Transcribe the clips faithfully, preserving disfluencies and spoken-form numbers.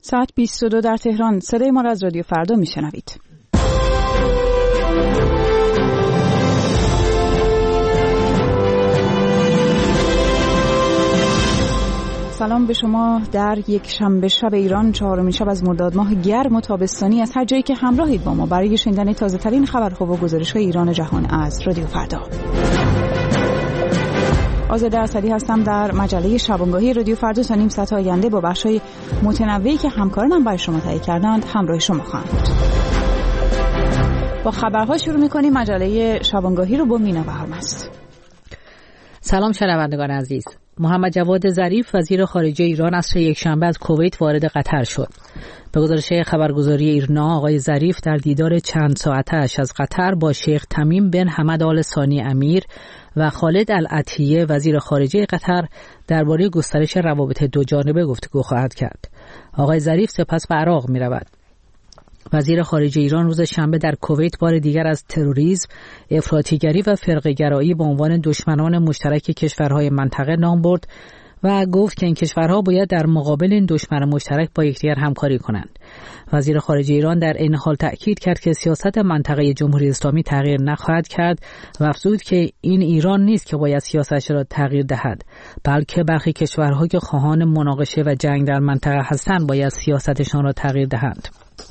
ساعت بیست و دو در تهران. صدای ما را از رادیو فردا میشنوید. سلام به شما در یک شنبه شب ایران، چهارمین شب از مرداد ماه گرم و تابستانی، از هر جایی که همراهید با ما برای شنیدن تازه ترین خبرها و گزارش‌های ایران و جهان از رادیو فردا. آزاده اسدی هستم در مجله شبانگاهی رادیو فردا. تا نیم ساعت آینده با بخش‌های متنوعی که همکارانم برای شما تهیه کردند همراه شما خواهم بود. با خبرها شروع می‌کنیم. مجله شبانگاهی رو با مینا بهارمست. سلام شنوندگان عزیز. محمد جواد ظریف وزیر خارجه ایران عصر یکشنبه از کویت وارد قطر شد. به گزارش خبرگزاری ایرنا، آقای ظریف در دیدار چند ساعته‌اش از قطر با شیخ تمیم بن حمد آل ثانی امیر و خالد العطیه وزیر خارجه قطر درباره گسترش روابط دو جانبه گفتگو خواهد کرد. آقای ظریف سپس به عراق می‌رود. وزیر خارجه ایران روز شنبه در کویت بار دیگر از تروریسم، افراطیگری و فرقه‌گرایی به عنوان دشمنان مشترک کشورهای منطقه نام برد و گفت که این کشورها باید در مقابل این دشمن مشترک با یکدیگر همکاری کنند. وزیر خارجه ایران در این حال تأکید کرد که سیاست منطقه جمهوری اسلامی تغییر نخواهد کرد و افزود که این ایران نیست که باید سیاستش را تغییر دهد، بلکه برخی کشورها که خواهان مناقشه و جنگ در منطقه هستند باید سیاستشان را تغییر دهند.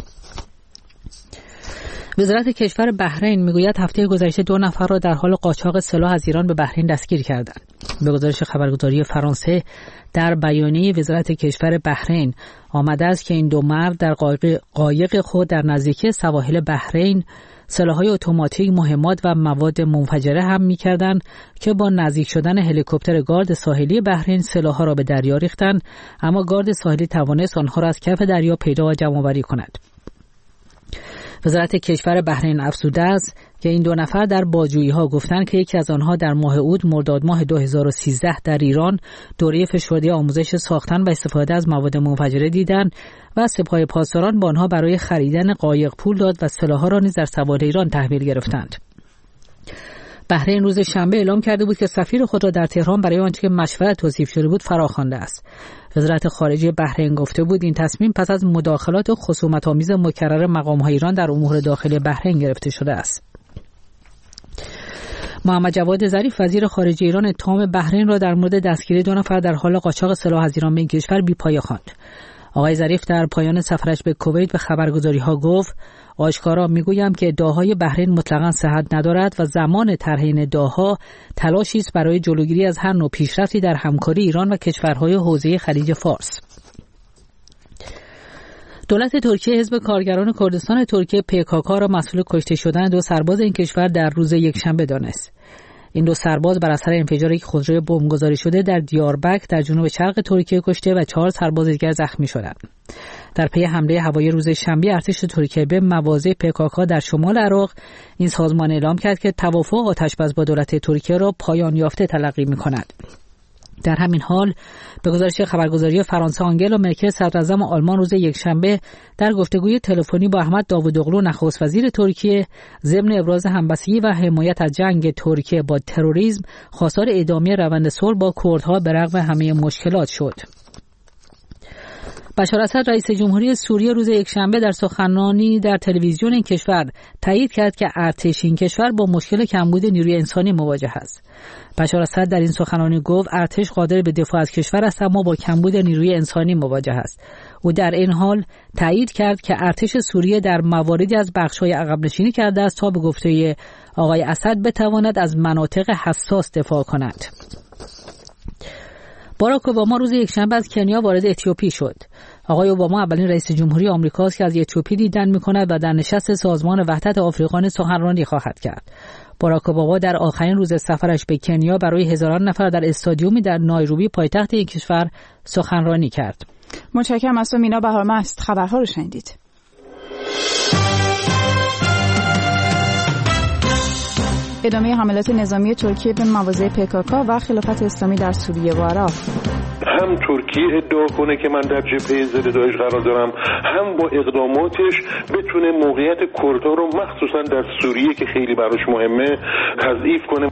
وزارت کشور بحرین میگوید هفته گذشته دو نفر را در حال قاچاق سلاح از ایران به بحرین دستگیر کردند. به گزارش خبرگزاری فرانسه، در بیانیه وزارت کشور بحرین آمده است که این دو مرد در قایق خود در نزدیکی سواحل بحرین سلاح‌های اتوماتیک، مهمات و مواد منفجره هم می‌کردند که با نزدیک شدن هلیکوپتر گارد ساحلی بحرین سلاح‌ها را به دریا ریختند، اما گارد ساحلی توانست آنها را از کف دریا پیدا و جمع‌آوری کند. وزارت کشور بحرین افزوده است که این دو نفر در بازجویی‌ها گفتند که یکی از آنها در ماه اوت مرداد ماه دو هزار و سیزده در ایران دوره فشرده آموزش ساختن و استفاده از مواد منفجره دیدند و سپاه پاسداران با آنها برای خریدن قایق پول داد و سلاح‌ها را نیز در سواحل ایران تحویل گرفتند. بحرین روز شنبه اعلام کرده بود که سفیر خود را در تهران برای آنچه که مشورت توصیف شده بود فراخوانده است. وزارت خارجه بحرین گفته بود این تصمیم پس از مداخلات خصومت‌آمیز مکرر مقام‌های ایران در امور داخلی بحرین گرفته شده است. محمد جواد ظریف وزیر خارجه ایران اتهام بحرین را در مورد دستگیری دو نفر در حال قاچاق سلاح از ایران به این کشور بی‌پایه خواند. آقای ظریف در پایان سفرش به کویت به خبرگزاری‌ها گفت: آشکارا میگویم که ادعاهای بحرین مطلقاً صحت ندارد و زمان طرح این ادعاها تلاشی است برای جلوگیری از هر نوع پیشرفتی در همکاری ایران و کشورهای حوزه خلیج فارس. دولت ترکیه حزب کارگران کردستان ترکیه پی کی کی را مسئول کشته شدن دو سرباز این کشور در روز یکشنبه دانست. این دو سرباز بر اثر انفجار یک خودروی بمبگذاری شده در دیاربکر در جنوب شرق ترکیه کشته و چهار سرباز دیگر زخمی شدند. در پی حمله هوایی روز شنبه ارتش ترکیه به مواضع پی کی کی در شمال عراق، این سازمان اعلام کرد که توافق آتشبس با دولت ترکیه را پایان یافته تلقی می‌کند. در همین حال به گزارش خبرگزاری فرانسه، آنگلا مرکل صدراعظم آلمان روز یکشنبه در گفتگوی تلفنی با احمد داوودوغلو نخست وزیر ترکیه ضمن ابراز همبستگی و حمایت از جنگ ترکیه با تروریسم خواستار ادامه روند صلح با کردها به رغم همه مشکلات شد. بشار اسد رئیس جمهوری سوریه روز یکشنبه در سخنرانی در تلویزیون این کشور تایید کرد که ارتش این کشور با مشکل کمبود نیروی انسانی مواجه است. بشار اسد در این سخنرانی گفت ارتش قادر به دفاع از کشور است اما با کمبود نیروی انسانی مواجه است. او در این حال تایید کرد که ارتش سوریه در مواردی از بخش‌های عقب نشینی کرده است تا به گفته آقای اسد بتواند از مناطق حساس دفاع کند. باراک اوباما روز یکشنبه از کنیا وارد اتیوپی شد. آقای اوباما اولین رئیس جمهوری آمریکاست که از اتیوپی دیدن می‌کند و در نشست سازمان وحدت آفریقا سخنرانی خواهد کرد. باراک اوباما در آخرین روز سفرش به کنیا برای هزاران نفر در استادیومی در نایروبی پایتخت این کشور سخنرانی کرد. متشکرم از تو مینا بهارمست. خبرها رو شنیدید. ادامه حملات نظامی ترکیه به مواضع پی کی کی و خلافت اسلامی در سوریه و عراق. هم ترکیه ادعا کنه که من در جبهه ضد داعش قرار دارم، هم با اقداماتش بتونه موقعیت کردها رو مخصوصا در سوریه که خیلی براش مهمه تضعیف کنه.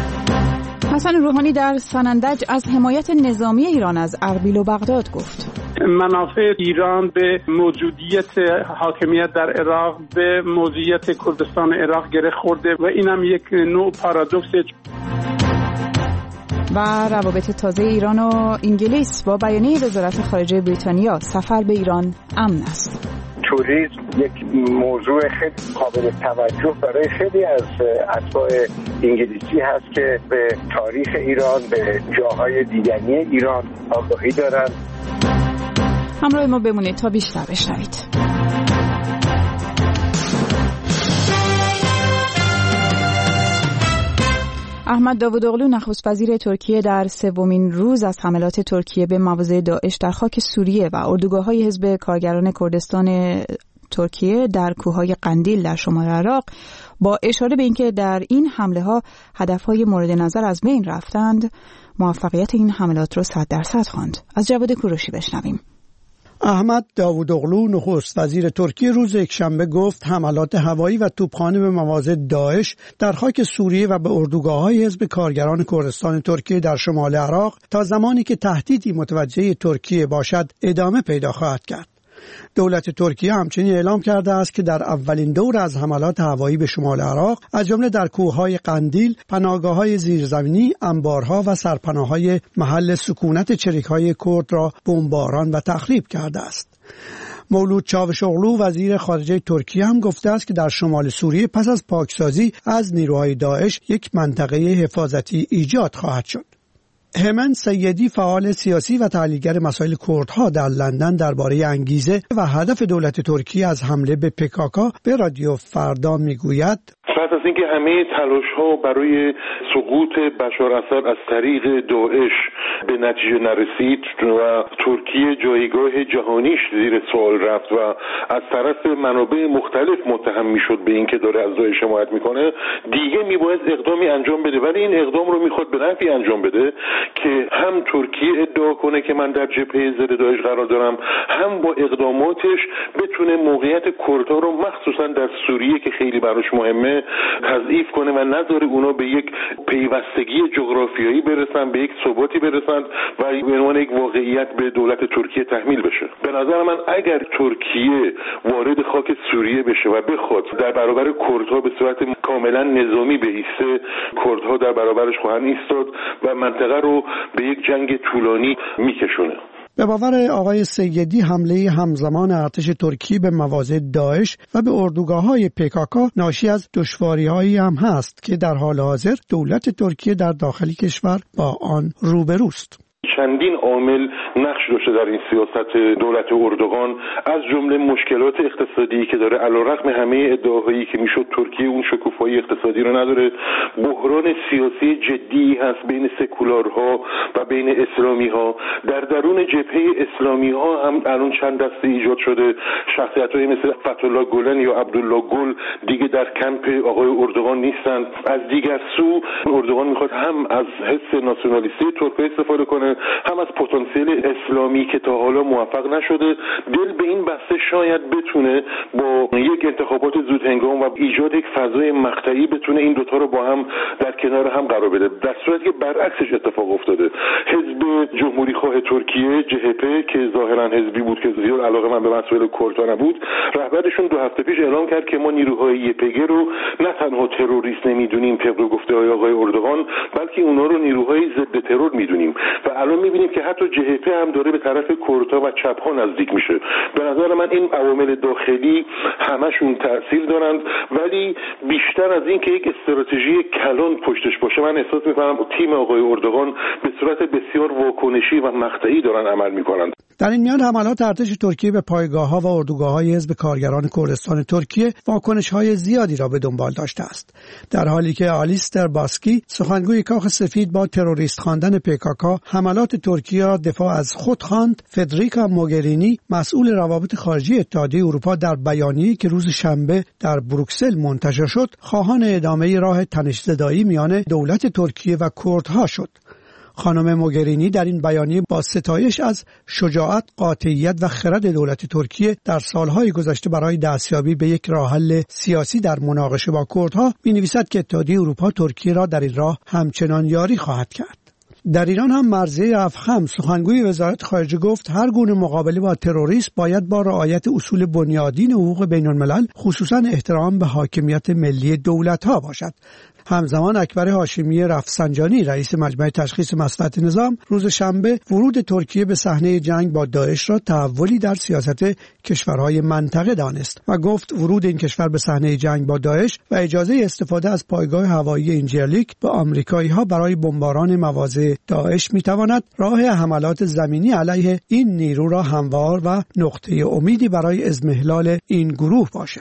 حسن روحانی در سنندج از حمایت نظامی ایران از اربیل و بغداد گفت. منافع ایران به موجودیت حاکمیت در عراق، به موضوعیت کردستان عراق گره خورده و اینم یک نوع پارادوکسه. و روابط تازه ایران و انگلیس با بیانیه وزارت خارجه بریتانیا، سفر به ایران امن است. توریسم یک موضوع خیلی قابل توجه برای خیلی از اتباع انگلیسی هست که به تاریخ ایران، به جاهای دیدنی ایران آگاهی دارند. همراه ما بمونید تا بیشتر بشنوید. احمد داوودوغلو نخست وزیر ترکیه در سومین روز از حملات ترکیه به مواضع داعش در خاک سوریه و اردوگاه‌های حزب کارگران کردستان ترکیه در کوههای قندیل در شمال عراق با اشاره به اینکه در این حمله‌ها هدف‌های مورد نظر از بین رفتند، موفقیت این حملات را صد درصد خواند. از جواد کوروشی بشنویم. احمد داوودوغلو نخست وزیر ترکیه روز یکشنبه گفت حملات هوایی و توپخانه به مواضع داعش در خاک سوریه و به اردوگاه‌های حزب کارگران کردستان ترکیه در شمال عراق تا زمانی که تهدیدی متوجه ترکیه باشد ادامه پیدا خواهد کرد. دولت ترکیه همچنین اعلام کرده است که در اولین دور از حملات هوایی به شمال عراق از جمله در کوههای قندیل، پناهگاه‌های زیرزمینی، انبارها و سرپناه‌های محل سکونت چریک‌های کرد را بمباران و تخریب کرده است. مولود چاوشوغلو وزیر خارجه ترکیه هم گفته است که در شمال سوریه پس از پاکسازی از نیروهای داعش یک منطقه حفاظتی ایجاد خواهد شد. همن سیدی فعال سیاسی و تحلیلگر مسائل کردها در لندن درباره انگیزه و هدف دولت ترکیه از حمله به پکاکا به رادیو فردا میگوید: پس از اینکه همه تلاش‌ها برای سقوط بشار اسد از طریق داعش به نتیجه نرسید و ترکیه جایگاه جهانیش زیر سوال رفت و از طرف منابع مختلف متهم میشد به اینکه داره از داعش حمایت میکنه، دیگه میباید اقدامی انجام بده، ولی این اقدام رو میخواد به نفعی انجام بده که هم ترکیه ادعا کنه که من در جبهه ضد داعش قرار دارم، هم با اقداماتش بتونه موقعیت کردها رو مخصوصا در سوریه که خیلی براش مهمه تضعیف کنه و نذاره اونا به یک پیوستگی جغرافیایی برسن، به یک ثباتی برسن و به عنوان یک واقعیت به دولت ترکیه تحمیل بشه. به نظر من اگر ترکیه وارد خاک سوریه بشه و بخواد در برابر کردها به صورت کاملا نظامی بایسته، کردها در برابرش خواهند ایستاد و منطقه رو به یک جنگ طولانی میکشونه. به باور آقای سیدی حمله همزمان ارتش ترکیه به مواضع داعش و به اردوگاه‌های پکاکا ناشی از دشواری‌هایی هم هست که در حال حاضر دولت ترکیه در داخل کشور با آن روبروست. چندین عامل نقش داشته در این سیاست دولت اردوغان، از جمله مشکلات اقتصادی که داره، علیرغم همه ادعاهایی که میشد ترکیه اون شکوفایی اقتصادی رو نداره. بحران سیاسی جدی هست بین سکولارها و بین اسلامی ها. در درون جبهه اسلامی ها هم الان چند دسته ایجاد شده، شخصیت‌هایی مثل فتح‌الله گلن یا عبدالله گل دیگه در کمپ آقای اردوغان نیستند. از دیگر سو اردوغان میخواد هم از حس ناسیونالیستی ترکیه استفاده کنه، هم از پتانسیل اسلامی که تا حالا موفق نشده. دل به این بسته شاید بتونه با یک انتخابات زود هنگام و ایجاد یک فضای مقطعی بتونه این دوتا رو با هم در کنار هم قرار بده، در صورتی که برعکسش اتفاق افتاده. حزب جمهوری خواه ترکیه جه پی که ظاهرا حزبی بود که زیاد علاقه من به مسائل کردها نبود، رهبرشون دو هفته پیش اعلام کرد که ما نیروهای یه پی جی رو نه تنها تروریست نمیدونیم طبق گفته‌های آقای اردوغان، بلکه اونا رو نیروهای ضد ترور میدونیم و الان میبینیم که حتی جه پی هم داره به طرف کردها و چپ‌ها نزدیک میشه. به نظر من این عوامل داخلی همشون تاثیر دارند، ولی بیشتر از این که یک استراتژی کلان پشتش باشه، من احساس میکنم تیم آقای اردوغان به صورت بسیار واکنشی و مقطعی دارن عمل میکنند. در این میان حملات ارتش ترکیه به پایگاه‌ها و اردوگاه‌های حزب کارگران کردستان ترکیه واکنش‌های زیادی را به دنبال داشته است، در حالی که آلیستر باسکی سخنگوی کاخ سفید با تروریست خواندن پکاکا حملات ترکیه را دفاع از خود خواند. فدریکا موگرینی مسئول روابط خارجی اتحادیه اروپا در بیانیه‌ای که روز شنبه در بروکسل منتشر شد خواهان ادامه راه تنش‌زدایی میان دولت ترکیه و کردها شد. خانم موگرینی در این بیانیه با ستایش از شجاعت، قاطعیت و خرد دولت ترکیه در سالهای گذشته برای دستیابی به یک راه حل سیاسی در مناقشه با کردها می‌نویسد که اتحادیه اروپا ترکیه را در این راه همچنان یاری خواهد کرد. در ایران هم مرضیه افخم سخنگوی وزارت خارجه گفت هر گونه مقابله با تروریسم باید با رعایت اصول بنیادین حقوق بین الملل خصوصا احترام به حاکمیت ملی دولت‌ها باشد. همزمان اکبر هاشمی رفسنجانی رئیس مجمع تشخیص مصلحت نظام روز شنبه ورود ترکیه به صحنه جنگ با داعش را تحولی در سیاست کشورهای منطقه دانست و گفت ورود این کشور به صحنه جنگ با داعش و اجازه استفاده از پایگاه هوایی اینجرلیک به آمریکایی‌ها برای بمباران مواضع داعش می‌تواند راه حملات زمینی علیه این نیرو را هموار و نقطه امیدی برای اضمحلال این گروه باشد.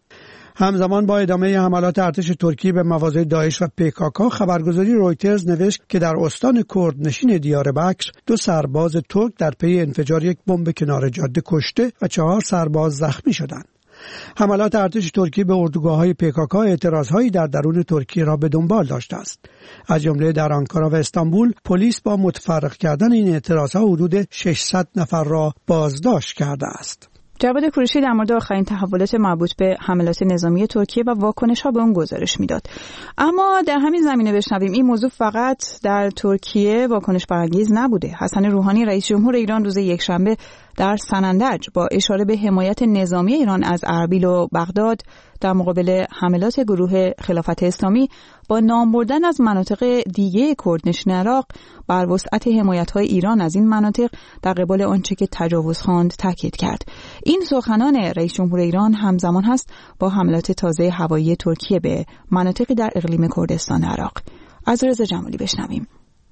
همزمان با ادامه حملات ارتش ترکیه به مواضع داعش و پیکاکا، خبرگزاری رویترز نوشت که در استان کردنشین دیاربکر دو سرباز ترک در پی انفجار یک بمب کنار جاده کشته و چهار سرباز زخمی شدند. حملات ارتش ترکیه به اردوگاه‌های پیکاکا اعتراضهایی در درون ترکیه را به دنبال داشته است. از جمله در آنکارا و استانبول پلیس با متفرق کردن این اعتراضها حدود ششصد نفر را بازداشت کرده است. جواد کوروشی در مورد آخرین تحولات مربوط به حملات نظامی ترکیه و واکنش‌ها به اون گزارش میداد. اما در همین زمینه بشنویم این موضوع فقط در ترکیه واکنش برانگیز نبوده. حسن روحانی رئیس جمهور ایران روز یکشنبه در سنندج با اشاره به حمایت نظامی ایران از اربیل و بغداد در مقابل حملات گروه خلافت اسلامی با نام بردن از مناطق دیگه کردنشین عراق بر وسعت حمایت‌های ایران از این مناطق در قبال آنچه که تجاوز خواند تاکید کرد. این سخنان رئیس جمهور ایران همزمان هست با حملات تازه هوایی ترکیه به مناطقی در اقلیم کردستان عراق. از رضا جمالی بشنویم.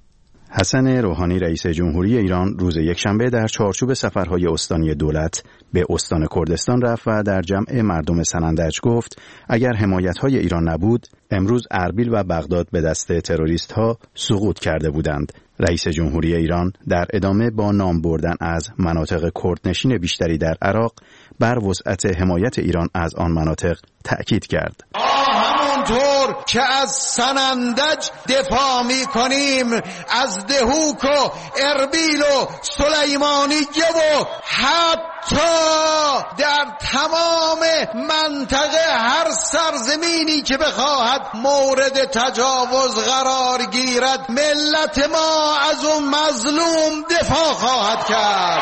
حسن روحانی رئیس جمهوری ایران روز یکشنبه در چارچوب سفرهای استانی دولت به استان کردستان رفت و در جمع مردم سنندج گفت اگر حمایت‌های ایران نبود امروز اربیل و بغداد به دست تروریست‌ها سقوط کرده بودند. رئیس جمهوری ایران در ادامه با نام بردن از مناطق کردنشین بیشتری در عراق بر وسعت حمایت ایران از آن مناطق تأکید کرد. همونطور که از سنندج دفاع می کنیم از دهوک و اربیل و سلیمانیه و حتی در تمام منطقه هر سرزمینی که بخواهد مورد تجاوز قرار گیرد ملت ما از اون مظلوم دفاع خواهد کرد.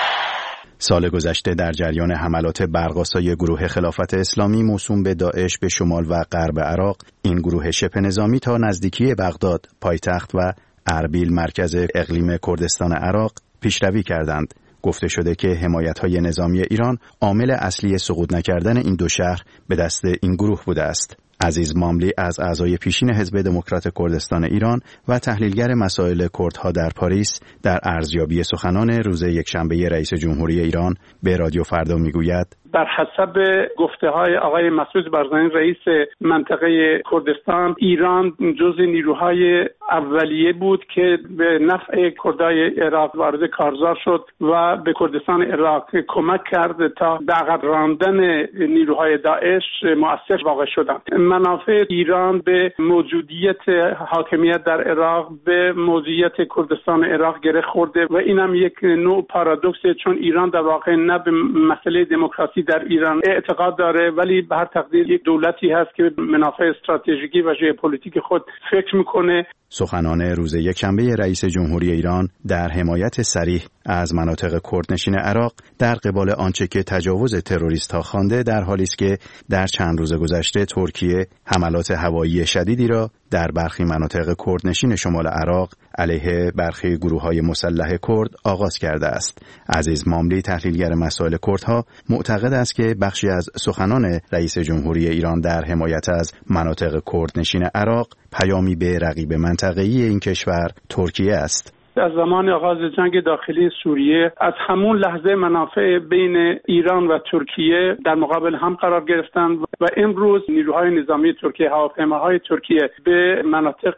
سال گذشته در جریان حملات برق‌آسای گروه خلافت اسلامی موسوم به داعش به شمال و غرب عراق، این گروه شبه نظامی تا نزدیکی بغداد، پایتخت و اربیل مرکز اقلیم کردستان عراق پیشروی کردند. گفته شده که حمایت‌های نظامی ایران عامل اصلی سقوط نکردن این دو شهر به دست این گروه بوده است. عزیز ماملی از اعضای پیشین حزب دموکرات کردستان ایران و تحلیلگر مسائل کردها در پاریس در ارزیابی سخنان روز یکشنبه رئیس جمهوری ایران به رادیو فردا میگوید بر حسب گفته های آقای مسعود بارزانی رئیس منطقه کردستان، ایران جزء نیروهای اولیه بود که به نفع کردای عراق وارد کارزار شد و به کردستان عراق کمک کرد تا به عقب راندن نیروهای داعش مؤثر واقع شدند. منافع ایران به موجودیت حاکمیت در عراق به موضوعیت کردستان عراق گره خورده و اینم یک نوع پارادوکسه، چون ایران در واقع نه به مسئله دموکراسی در ایران اعتقاد داره ولی به هر تقدیر یک دولتی هست که منافع استراتژیکی و ژئوپلیتیک خود فکر میکنه. سخنان روز یکشنبه رئیس جمهوری ایران در حمایت صریح از مناطق کردنشین عراق در قبال آنچه که تجاوز تروریست‌ها خوانده در حالی است که در چند روز گذشته ترکیه حملات هوایی شدیدی را در برخی مناطق کردنشین شمال عراق علیه برخی گروه‌های مسلح کرد آغاز کرده است. عزیز ماملی تحلیلگر مسائل کردها معتقد است که بخشی از سخنان رئیس جمهوری ایران در حمایت از مناطق کردنشین عراق پیامی به رقیب منطقه‌ای این کشور ترکیه است. از زمان آغاز جنگ داخلی سوریه از همون لحظه منافع بین ایران و ترکیه در مقابل هم قرار گرفتند و امروز نیروهای نظامی ترکیه، هواپیماهای ترکیه به مناطق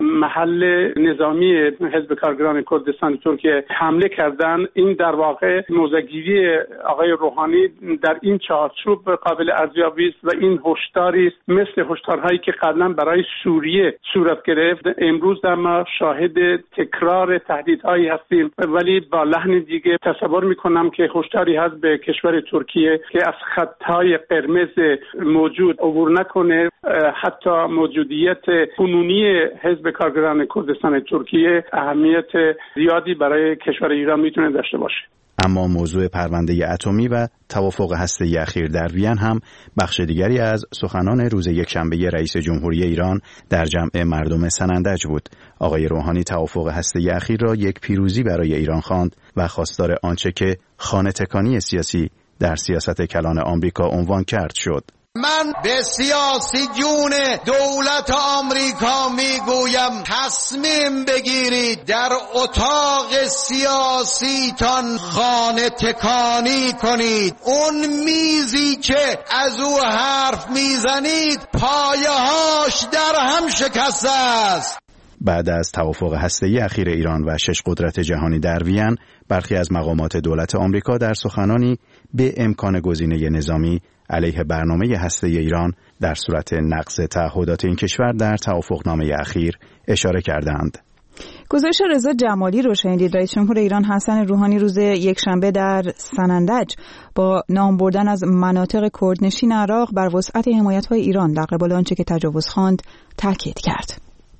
محل نظامی حزب کارگران کردستان ترکیه حمله کردند. این در واقع موضع‌گیری آقای روحانی در این چارچوب قابل ارزیابی است و این هشداری است مثل هشدارهایی که قبلا برای سوریه صورت گرفت. امروز در ما شاهد تکرار تهدیدهایی هستیم ولی با لحن دیگه. تصور میکنم که هشداری هست به کشور ترکیه که از خطهای قرمز موجود عبور نکنه. حتی موجودیت کنونی حزب کارگران کردستان ترکیه اهمیت زیادی برای کشور ایران میتونه داشته باشه. اما موضوع پرونده اتمی و توافق هسته‌ای اخیر در وین هم بخش دیگری از سخنان روز یکشنبه رئیس جمهوری ایران در جمع مردم سنندج بود. آقای روحانی توافق هسته‌ای اخیر را یک پیروزی برای ایران خواند و خواستار آنچه که خانه تکانی سیاسی در سیاست کلان آمریکا عنوان کرد شد. من به سیاسی جون دولت آمریکا میگویم تصمیم بگیرید در اتاق سیاسی تان خانه تکانی کنید. اون میزی که از او حرف میزنید پایه‌هاش در هم شکسته است. بعد از توافق هسته‌ای اخیر ایران و شش قدرت جهانی در وین، برخی از مقامات دولت آمریکا در سخنانی به امکان گزینه نظامی علیه برنامه هسته‌ای ایران در صورت نقض تعهدات این کشور در توافقنامه اخیر اشاره کردند. گزارش رضا جمالی رو شنیدید. رئیس جمهور ایران حسن روحانی روز یکشنبه در سنندج با نام بردن از مناطق کردنشین عراق بر وسعت حمایت‌های ایران در قبال آنچه که تجاوز خواند تاکید کرد.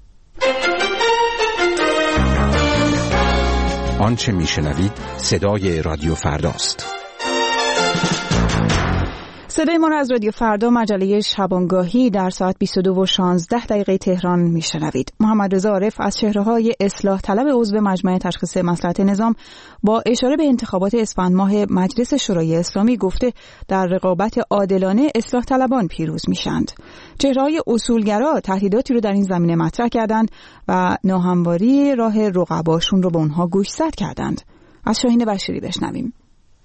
آنچه میشنوید صدای رادیو فرداست. صدای ما را از رادیو فردا مجله شبانگاهی در ساعت بیست و دو و شانزده دقیقه تهران میشنوید. محمد رضا عارف از چهره‌های اصلاح طلب عضو مجمع تشخیص مصلحت نظام با اشاره به انتخابات اسفند ماه مجلس شورای اسلامی گفته در رقابت عادلانه اصلاح طلبان پیروز میشند. چهره‌های اصولگرا تهدیداتی رو در این زمینه مطرح کردند و ناهمواری راه رقباشون رو به اونها گوشزد کردند. از شاهین بشیری بشنویم.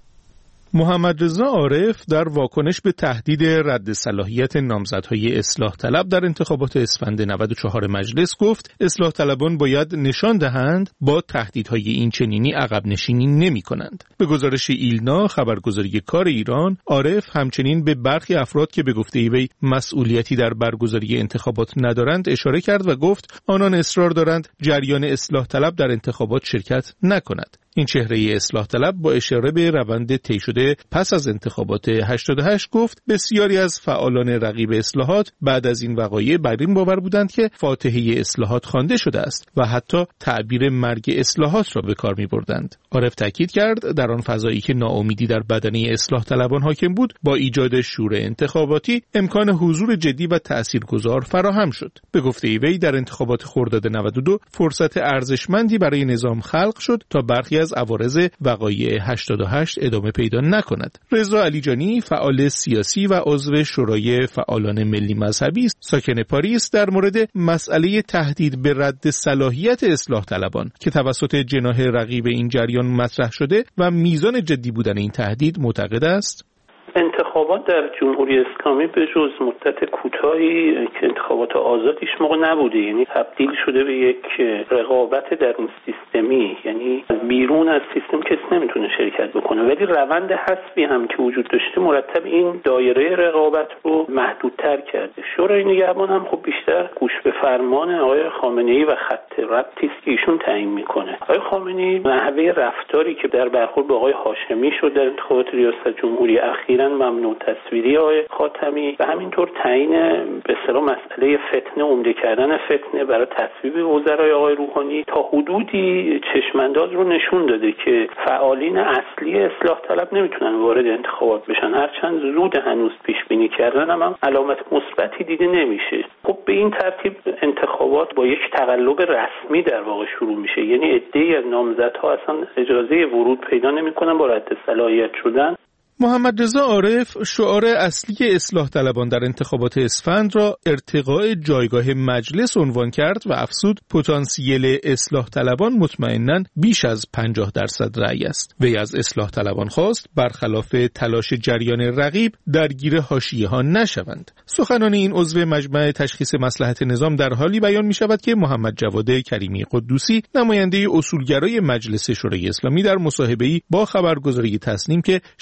محمد رضا عارف در واکنش به تهدید رد صلاحیت نامزدهای اصلاح طلب در انتخابات اسفند نود و چهار مجلس گفت اصلاح طلبان باید نشان دهند با تهدیدهای این چنینی عقب نشینی نمی کنند. به گزارش ایلنا خبرگزاری کار ایران، عارف همچنین به برخی افراد که به گفته وی مسئولیتی در برگزاری انتخابات ندارند اشاره کرد و گفت آنان اصرار دارند جریان اصلاح طلب در انتخابات شرکت نکند. این چهره اصلاح طلب با اشاره به روند طی شده پس از انتخابات هشتاد و هشت گفت بسیاری از فعالان رقیب اصلاحات بعد از این وقایع بر این باور بودند که فاتحه اصلاحات خوانده شده است و حتی تعبیر مرگ اصلاحات را به کار می بردند. عارف تاکید کرد در آن فضایی که ناامیدی در بدنه اصلاح طلبان حاکم بود، با ایجاد شور انتخاباتی امکان حضور جدی و تاثیرگذار فراهم شد. به گفته وی در انتخابات خرداد نود و دو فرصت ارزشمندی برای نظام خلق شد تا برخی از عوارض وقایع هشتاد و هشت ادامه پیدا نکند. رضا علیجانی فعال سیاسی و عضو شورای فعالان ملی مذهبی ساکن پاریس در مورد مسئله تهدید به رد صلاحیت اصلاح طلبان که توسط جناح رقیب این جریان مطرح شده و میزان جدی بودن این تهدید معتقد است. انتخابات در جمهوری اسلامی به جز مدت کوتاهی که انتخابات آزادیش موقع نبوده، یعنی تبدیل شده به یک رقابت در اون سیستمی، یعنی بیرون از سیستم کسی نمیتونه شرکت بکنه، ولی روند حسبی هم که وجود داشته مرتب این دایره رقابت رو محدودتر کرده. شورای نگهبان هم خب بیشتر گوش به فرمان آقای خامنه‌ای و خط ربطی است که ایشون تعیین میکنه. آقای خامنه‌ای نحوه رفتاری که در برخورد با آقای هاشمی شد در انتخابات ریاست جمهوری اخیراً ممنوع تصویری آقای خاتمی و همینطور تعیین به اصطلاح مسئله فتنه، عمده کردن فتنه برای تصویب وزرای آقای روحانی تا حدودی چشمانداز رو نشون داده که فعالین اصلی اصلاح طلب نمیتونن وارد انتخابات بشن، هرچند زود هنوز پیش بینی کردن هم, هم علامت مثبتی دیده نمیشه. خب به این ترتیب انتخابات با یک تقلب رسمی در واقع شروع میشه، یعنی عده‌ای از نامزدها اصلا اجازه ورود پیدا نمیکنن با رد صلاحیت شدن. محمد رضا عارف شعار اصلی اصلاح طلبان در انتخابات اسفند را ارتقاء جایگاه مجلس عنوان کرد و افزود پتانسیل اصلاح طلبان مطمئناً بیش از پنجاه درصد رأی است. وی از اصلاح طلبان خواست برخلاف تلاش جریان رقیب درگیر حاشیه ها نشوند. سخنان این عضو مجمع تشخیص مصلحت نظام در حالی بیان می شود که محمد جواد کریمی قدوسی نماینده اصولگرای مجلس شورای اسلامی در مصاحبه‌ای با خبرگزاری تسنیم که شنبه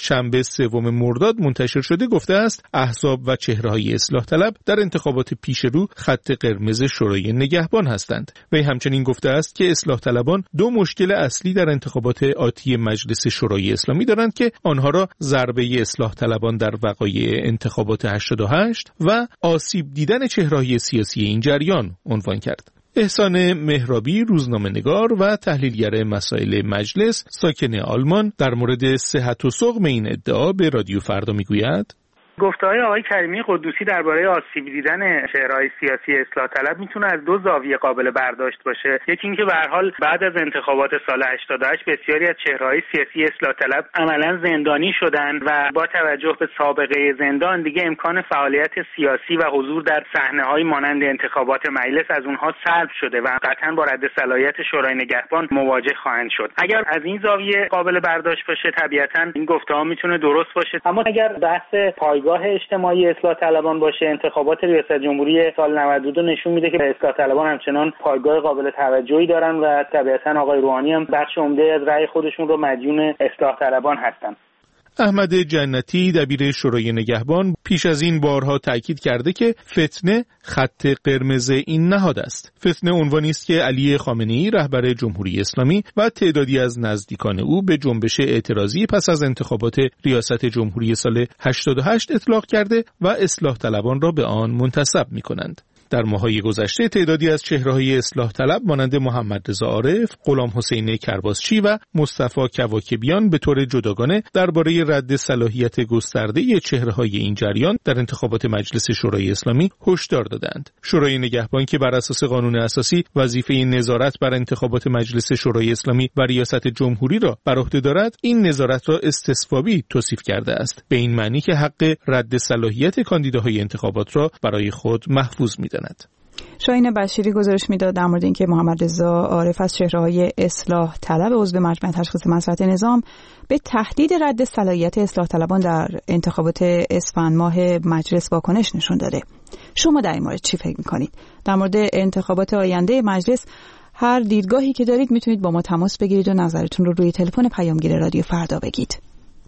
سوم مرداد منتشر شده گفته است احزاب و چهره‌های اصلاح طلب در انتخابات پیش رو خط قرمز شورای نگهبان هستند. وی همچنین گفته است که اصلاح طلبان دو مشکل اصلی در انتخابات آتی مجلس شورای اسلامی دارند که آنها را ضربه اصلاح طلبان در وقایع انتخابات هشتاد و هشت و آسیب دیدن چهره‌های سیاسی این جریان عنوان کرد. احسان مهرابی، روزنامه‌نگار و تحلیلگر مسائل مجلس ساکن آلمان، در مورد صحت و سقم این ادعا به رادیو فردا میگوید: گفته‌های آقای کریمی قدوسی درباره آسیب دیدن چهره‌های سیاسی اصلاح طلب میتونه از دو زاویه قابل برداشت باشه. یکی اینکه به هر حال بعد از انتخابات سال هشتاد و هشت بسیاری از چهره‌های سیاسی اصلاح طلب عملاً زندانی شدن و با توجه به سابقه زندان دیگه امکان فعالیت سیاسی و حضور در صحنه‌های مانند انتخابات مجلس از اونها سلب شده و قطعاً با رد صلاحیت شورای نگهبان مواجه خواهند شد. اگر از این زاویه قابل برداشت باشه طبیعتاً این گفته‌ها میتونه درست باشه، اما اگر بحث پایگاه اجتماعی اصلاح طلبان باشه، انتخابات ریاست جمهوری سال نود و دو نشون میده که اصلاح طلبان همچنان پایگاه قابل توجهی دارن و طبیعتاً آقای روحانی هم بخش عمده از رأی خودشون رو مدیون اصلاح طلبان هستن. احمد جنتی دبیر شورای نگهبان پیش از این بارها تاکید کرده که فتنه خط قرمز این نهاد است. فتنه عنوانی است که علی خامنه‌ای رهبر جمهوری اسلامی و تعدادی از نزدیکان او به جنبش اعتراضی پس از انتخابات ریاست جمهوری سال هشتاد و هشت اطلاق کرده و اصلاح طلبان را به آن منتسب می‌کنند. در ماه‌های گذشته تعدادی از چهره‌های اصلاح طلب مانند محمد رضا عارف، غلام حسین کرباسچی و مصطفی کواکبیان به طور جداگانه درباره رد صلاحیت گسترده چهره‌های این جریان در انتخابات مجلس شورای اسلامی هشدار دادند. شورای نگهبان که بر اساس قانون اساسی وظیفه نظارت بر انتخابات مجلس شورای اسلامی و ریاست جمهوری را بر عهده دارد، این نظارت را استصوابی توصیف کرده است، به این معنی که حق رد صلاحیت کاندیداهای انتخابات را برای خود محفوظ می‌داند. شاهین بشیری گزارش میداد در مورد اینکه محمد رضا عارف از چهره‌های اصلاح طلب عضو مجمع تشخیص مصلحت نظام به تهدید رد صلاحیت اصلاح طلبان در انتخابات اسفند ماه مجلس واکنش نشون داده. شما در این مورد چی فکر می‌کنید؟ در مورد انتخابات آینده مجلس هر دیدگاهی که دارید میتونید با ما تماس بگیرید و نظرتون رو روی تلفن پیامگیر رادیو فردا بگید.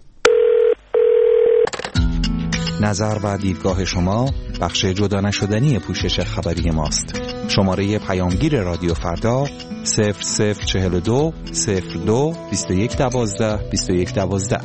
نظر و دیدگاه شما بخش جدا نشدنی پوشش خبری ماست. شماره پیامگیر رادیو فردا صفر صفر چهل و دو صفر دو بیست و یک دوازده بیست و یک دوازده.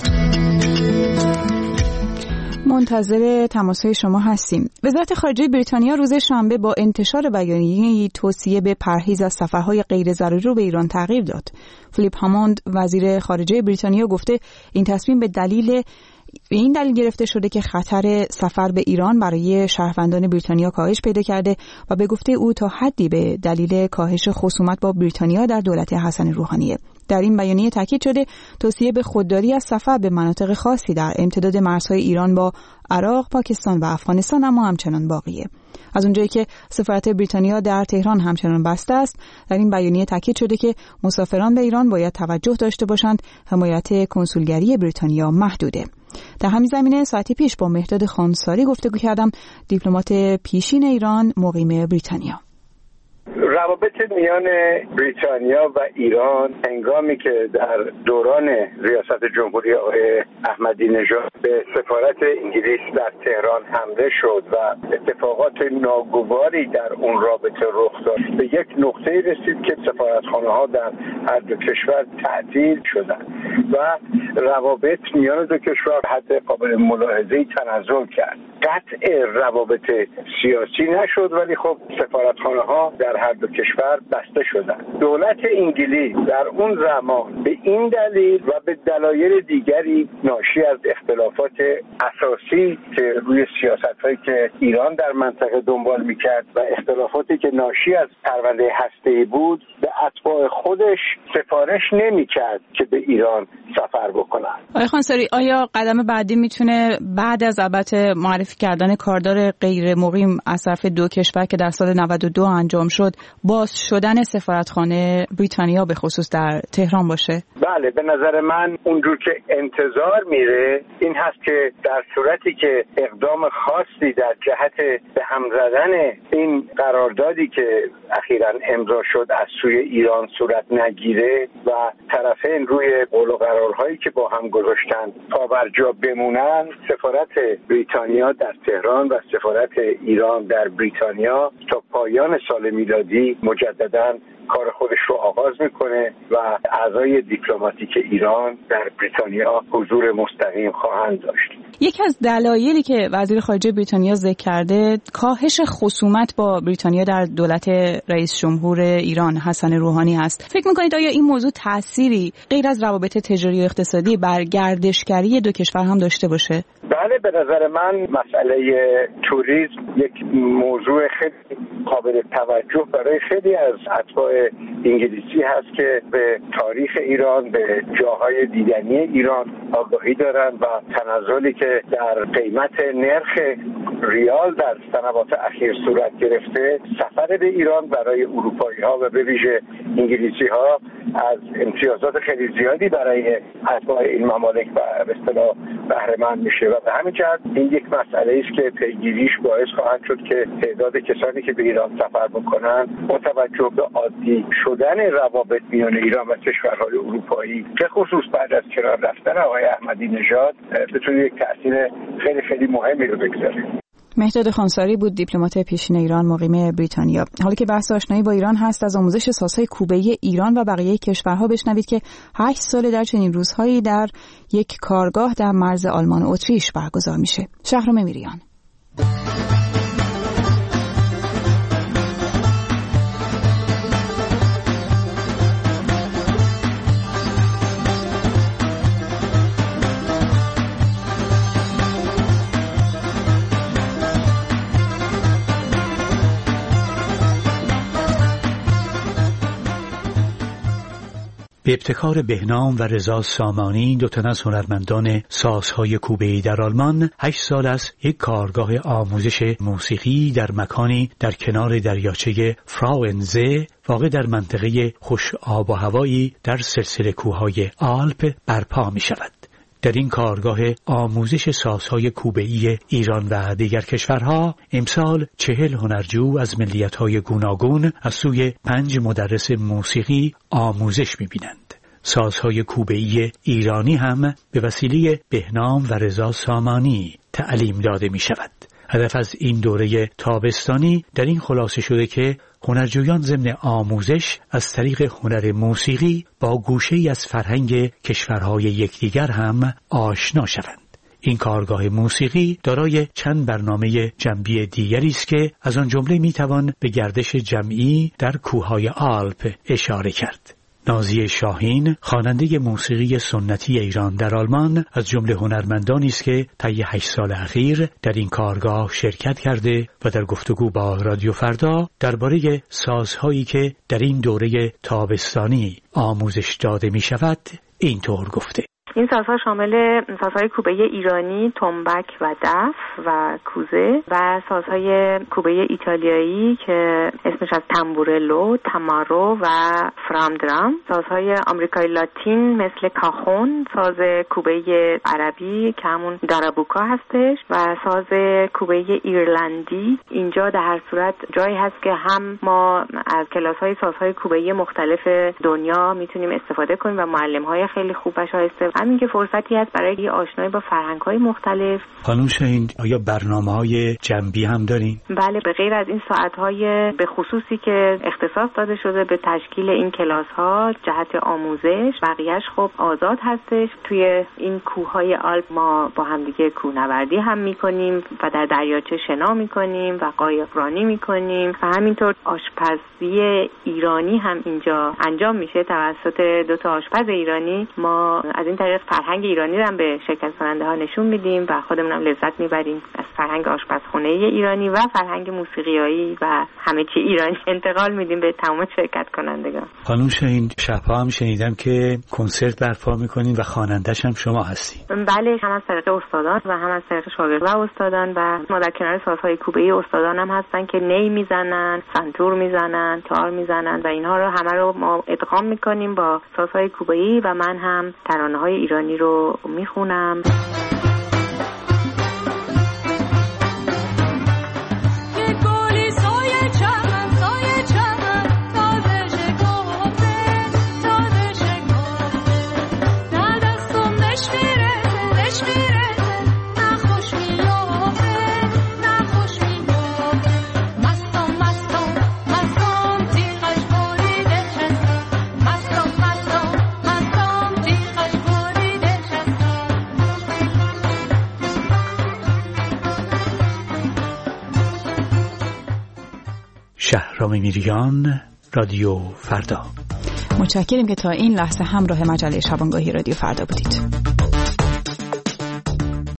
منتظر تماس‌های شما هستیم. وزارت خارجه بریتانیا روز شنبه با انتشار بیانیه‌ای توصیه به پرهیز از سفرهای غیر ضروری رو به ایران تغییر داد. فیلیپ هاموند وزیر خارجه بریتانیا گفته این تصمیم به دلیل به این دلیل گرفته شده که خطر سفر به ایران برای شهروندان بریتانیا کاهش پیدا کرده و به گفته او تا حدی به دلیل کاهش خصومت با بریتانیا در دولت حسن روحانیه. در این بیانیه تاکید شده توصیه به خودداری از سفر به مناطق خاصی در امتداد مرزهای ایران با عراق، پاکستان و افغانستان اما همچنان باقیه. از اونجایی که سفارت بریتانیا در تهران همچنان بسته است، در این بیانیه تاکید شده که مسافران به ایران باید توجه داشته باشند حمایت کنسولگری بریتانیا محدوده. در همین زمینه ساعتی پیش با مهداد خانساری گفتگو کردم، دیپلمات پیشین ایران مقیم بریتانیا. روابط میان بریتانیا و ایران هنگامی که در دوران ریاست جمهوری آقای احمدی نژاد به سفارت انگلیس در تهران حمله شد و اتفاقات ناگواری در اون رابطه رخ داد، به یک نقطه رسید که سفارتخانه‌ها در هر دو کشور تعطیل شدند و روابط میان دو کشور حد قابل ملاحظه‌ای تنزل کرد. قطع روابط سیاسی نشد ولی خب سفارتخانه‌ها در هر دو کشور بسته شدند. دولت انگلیس در اون زمان به این دلیل و به دلایل دیگری ناشی از اختلافات اساسی که روی سیاست‌هایی که ایران در منطقه دنبال می‌کرد و اختلافاتی که ناشی از پرونده هسته‌ای بود، به اتباع خودش سفارش نمی‌کرد که به ایران سفر بکنن. آقای خانساری، آیا قدم بعدی میتونه بعد از البته معرفی کردن کاردار غیر مقیم از طرف دو کشور که در سال نود و دو انجام شد باز شدن سفارتخانه بریتانیا به خصوص در تهران باشه؟ بله، به نظر من اونجور که انتظار میره این هست که در صورتی که اقدام خاصی در جهت به هم زدن این قراردادی که اخیراً امضا شد از سوی ایران صورت نگیره و طرفین روی قول و قرارهایی که با هم گذاشتن پابرجا بمونن، سفارت بریتانیا در تهران و سفارت ایران در بریتانیا تا پایان سال میلادی مجدداً کار خودش رو آغاز میکنه و اعضای دیپلماتیک ایران در بریتانیا حضور مستقیم خواهند داشت. یکی از دلایلی که وزیر خارجه بریتانیا ذکر کرده کاهش خصومت با بریتانیا در دولت رئیس جمهور ایران حسن روحانی هست. فکر میکنید آیا این موضوع تأثیری غیر از روابط تجاری و اقتصادی بر گردشگری دو کشور هم داشته باشه؟ بله، به نظر من مسئله توریسم یک موضوع خیلی قابل توجه برای خیلی از اتباع انگلیسی هست که به تاریخ ایران، به جاهای دیدنی ایران آگاهی دارن و تنزلی که در قیمت نرخ ریال در سنوات اخیر صورت گرفته، سفر به ایران برای اروپایی ها و به ویژه انگلیسی ها از امتیازات خیلی زیادی برای اتباع این ممالک به اصطلاح بهره مند میشه و به همین جهت این یک مسئله است که پیگیریش باعث خواهد شد که تعداد کسانی که به ایران سفر بکنن با توجه به عادی شدن روابط میان ایران و کشورهای اروپایی به خصوص بعد از کنار رفتن آقای احمدی نژاد بتونه یک تأثیر خیلی خیلی مهمی رو بگذاره. مهداد خانساری بود، دیپلمات پیشین ایران مقیم بریتانیا. حالا که بحث آشنایی با ایران هست، از آموزش سازهای کوبه‌ای ایران و بقیه کشورها بشنوید که هشت سال در چنین روزهایی در یک کارگاه در مرز آلمان و اتریش برگزار میشه. شهرام میریان. به ابتکار بهنام و رضا سامانی، دو تن از هنرمندان سازهای کوبه‌ای در آلمان، هشت سال است یک کارگاه آموزش موسیقی در مکانی در کنار دریاچه فراونزه واقع در منطقه خوش آب و هوایی در سلسله کوههای آلپ برپا می شود. در این کارگاه آموزش سازهای کوبه‌ای ایران و دیگر کشورها امسال چهل هنرجو از ملیت‌های گوناگون از سوی پنج مدرس موسیقی آموزش می‌بینند. سازهای کوبه‌ای ایرانی هم به وسیله بهنام و رضا سامانی تعلیم داده می‌شود. هدف از این دوره تابستانی در این خلاصه شده که هنرجویان ضمن آموزش از طریق هنر موسیقی با گوشه‌ای از فرهنگ کشورهای یکدیگر هم آشنا شوند. این کارگاه موسیقی دارای چند برنامه جنبی دیگری است که از آن جمله میتوان به گردش جمعی در کوههای آلپ اشاره کرد. نازیه شاهین، خواننده موسیقی سنتی ایران در آلمان، از جمله هنرمندانی است که طی هشت سال اخیر در این کارگاه شرکت کرده و در گفتگو با رادیو فردا درباره سازهایی که در این دوره تابستانی آموزش داده می شود اینطور گفته: این سازها شامل سازهای کوبه‌ای ایرانی، تنبک و دف و کوزه و سازهای کوبه‌ای ایتالیایی که اسمش از تنبورلو، تمارو و فرامدرام، سازهای آمریکای لاتین مثل کاخون، ساز کوبه‌ای عربی که همون دارابوکا هستش و ساز کوبه‌ای ایرلندی. اینجا در هر صورت جایی هست که هم ما از کلاس‌های سازهای کوبه‌ای مختلف دنیا میتونیم استفاده کنیم و معلم‌های خیلی خوب و شایسته. همین که فرصتی هست برای آشنایی با فرهنگ‌های مختلف. خانم شاهین، آیا برنامه‌های جنبی هم دارین؟ بله، به غیر از این ساعت‌های به خصوصی که اختصاص داده شده به تشکیل این کلاس‌ها جهت آموزش، بقیه‌اش خب آزاد هستش. توی این کوه‌های آلپ ما با همدیگه کوهنوردی هم می‌کنیم و در دریاچه شنا می‌کنیم و قایقرانی می‌کنیم و همینطور آشپزی ایرانی هم اینجا انجام میشه توسط دو تا آشپز ایرانی. ما از این طریق واقع فرهنگ ایرانی رو هم به شرکت کننده ها نشون میدیم و خودمون هم لذت میبریم از فرهنگ آشپزخونه ایرانی و فرهنگ موسیقیایی و همه چی ایرانی انتقال میدیم به تمام شرکت کنندگان. خانم شاهین، شب‌ها هم شنیدم که کنسرت برپا میکنین و خواننده‌ش هم شما هستین. بله، هم از طریق استادان و هم از طریق شاگرد و استادان و ما در کنار سازهای کوبه‌ای استادان هم هستن که نی میزنن، سنتور میزنن، تار میزنن و اینها رو همه رو ما ادغام میکنیم با سازهای کوبه‌ای و من هم ترانه‌های ایرانی رو میخونم. شهرام میریان، رادیو فردا. متشکریم که تا این لحظه همراه مجله شبانگاهی رادیو فردا بودید.